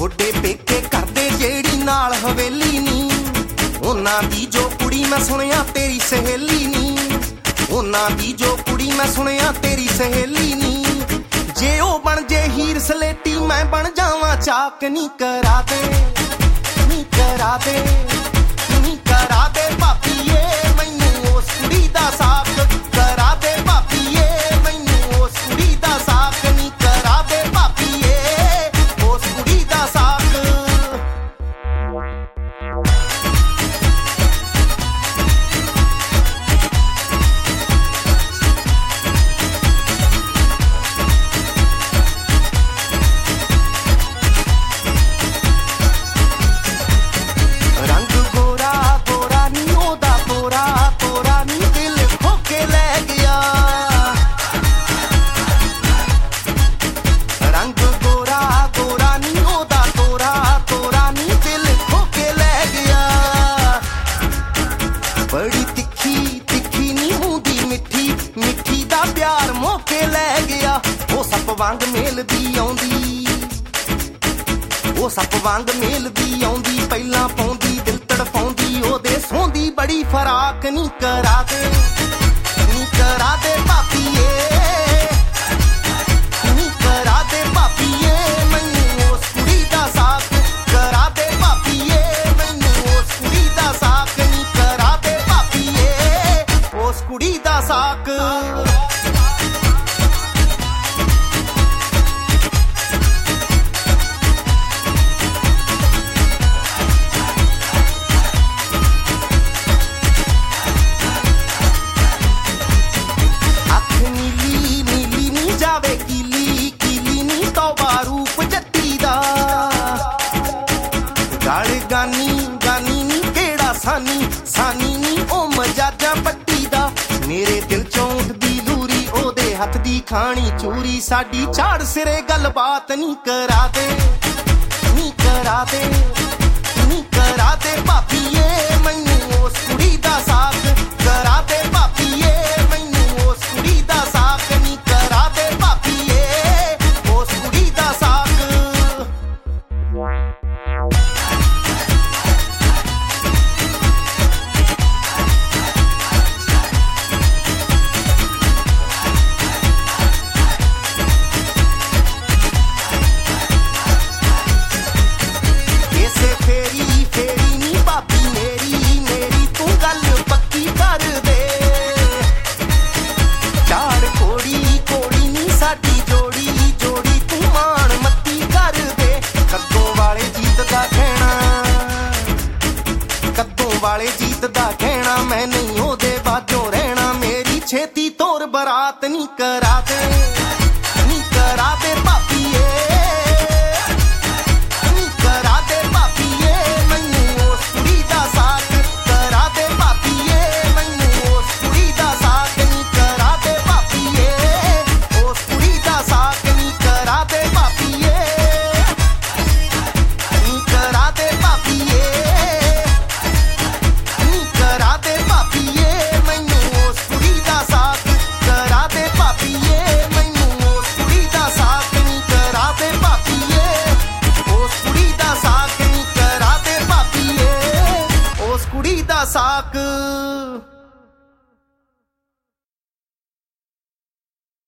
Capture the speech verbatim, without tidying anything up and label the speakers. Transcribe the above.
Speaker 1: थोड़े पेके करदे जेड़ी नाल हवेली नी, उन्हां दी जो कुड़ी मैं सुनिया तेरी सहेली नी, उन्हां दी जो कुड़ी मैं सुनिया तेरी सहेली नी। जे ओ बन जे हीर सलेटी मैं बन जावां चाक नी, करा दे नी करा दे नी करा दे भापीए मैनू उस कुड़ी दा साक, करा दे भापीए मैनू उस कुड़ी दा साक नी, करा दे भापीए उस कुड़ी दा साक। बड़ी तिखी तिखी नी मूंदी मिठी, मिठी दा प्यार मौके लै गया। ओ सप वांग मेलदी आउंदी, ओ सप वांग मेलदी आउंदी, पहला पाउंदी दिल तड़फाउंदी, ओदे सोंदी बड़ी फराक नी, करा दे नी करा दे भापीए नी करा दे भापीए मैनू उस कुड़ी दा साक, करा दे भापीए मैनू उस कुड़ी दा साक नी, करा दे उस कुड़ी दा साक। अख नीली नीली नी जावे कीली, कीली नी तौबा रूप जट्टी दा, गल गानी गानी नी केड़ा सानी, सानी नी ओ मजाजा पट्टी दा। मेरे दिल चों उठदी लूरी ओदे हथ दी खानी चूरी, साडी झाड़ सिरे गल बात नी, करा दे नी करा दे नी करा दे भापीए मैनू उस कुड़ी दा साक, करा दे भापीए मैनू उस कुड़ी दा साक नी, करा दे भापीए उस कुड़ी दा साक। वाले जीत दा कहना मैं नहीं ओदे बाजों रहना, मेरी छेती तोर बरात नी, करा